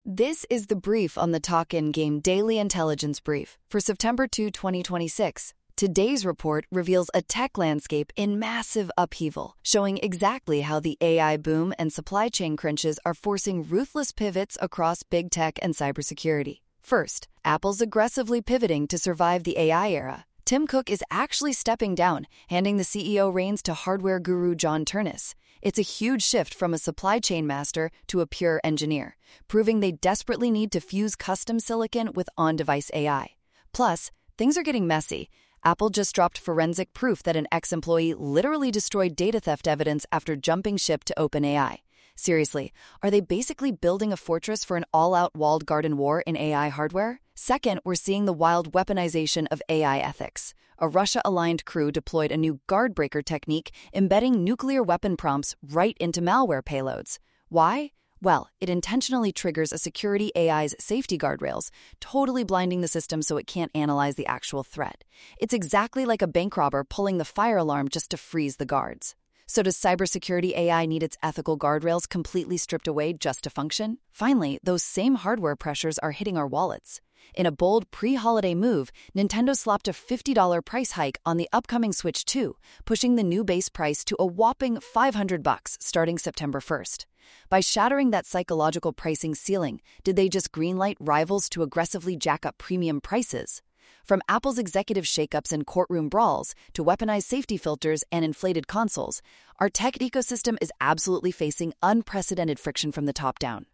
This is the brief on the Talk In Game Daily Intelligence Brief for September 2, 2026. Today's report reveals a tech landscape in massive upheaval, showing exactly how the AI boom and supply chain crunches are forcing ruthless pivots across big tech and cybersecurity. First, Apple's aggressively pivoting to survive the AI era. Tim Cook is actually stepping down, handing the CEO reins to hardware guru John Ternus. It's a huge shift from a supply chain master to a pure engineer, proving they desperately need to fuse custom silicon with on-device AI. Plus, things are getting messy. Apple just dropped forensic proof that an ex-employee literally destroyed data theft evidence after jumping ship to OpenAI. Seriously, are they basically building a fortress for an all-out walled garden war in AI hardware? Second, we're seeing the wild weaponization of AI ethics. A Russia-aligned crew deployed a new guard-breaker technique embedding nuclear weapon prompts right into malware payloads. Why? Well, it intentionally triggers a security AI's safety guardrails, totally blinding the system so it can't analyze the actual threat. It's exactly like a bank robber pulling the fire alarm just to freeze the guards. So does cybersecurity AI need its ethical guardrails completely stripped away just to function? Finally, those same hardware pressures are hitting our wallets. In a bold pre-holiday move, Nintendo slapped a $50 price hike on the upcoming Switch 2, pushing the new base price to a whopping $500 starting September 1st. By shattering that psychological pricing ceiling, did they just greenlight rivals to aggressively jack up premium prices? From Apple's executive shakeups and courtroom brawls to weaponized safety filters and inflated consoles, our tech ecosystem is absolutely facing unprecedented friction from the top down.